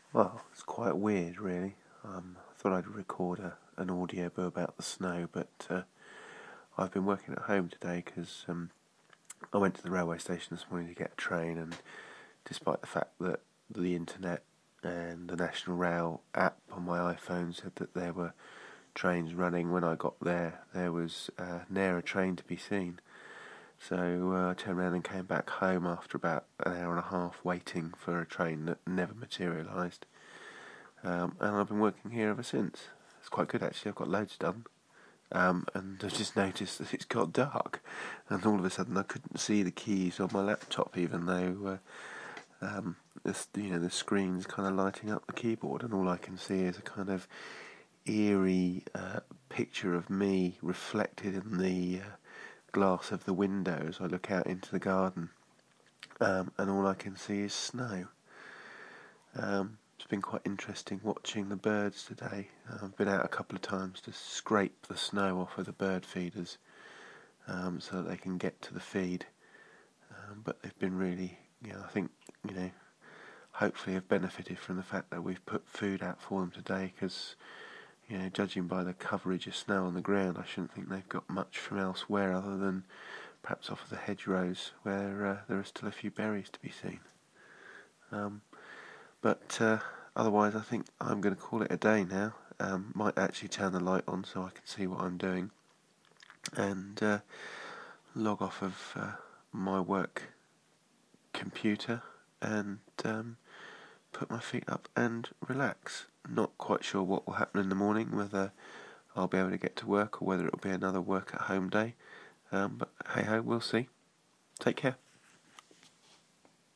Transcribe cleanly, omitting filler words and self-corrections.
Well, it's quite weird, really. I thought I'd record an audio book about the snow, but I've been working at home today because I went to the railway station this morning to get a train, and despite the fact that the internet and the National Rail app on my iPhone said that there were trains running when I got there, there was ne'er a train to be seen. So I turned around and came back home after about an hour and a half waiting for a train that never materialised. And I've been working here ever since. It's quite good actually. I've got loads done. And I just noticed that it's got dark, and all of a sudden I couldn't see the keys on my laptop, even though the screen's kind of lighting up the keyboard, and all I can see is a kind of eerie picture of me reflected in the glass of the window as I look out into the garden, and all I can see is snow. It's been quite interesting watching the birds today. I've been out a couple of times to scrape the snow off of the bird feeders so that they can get to the feed. But they've been really, I think, hopefully have benefited from the fact that we've put food out for them today because, judging by the coverage of snow on the ground, I shouldn't think they've got much from elsewhere other than perhaps off of the hedgerows where there are still a few berries to be seen. But otherwise, I think I'm going to call it a day now. Might actually turn the light on so I can see what I'm doing, and log off of my work computer and put my feet up and relax. Not quite sure what will happen in the morning, whether I'll be able to get to work or whether it'll be another work at home day. But hey ho, we'll see. Take care.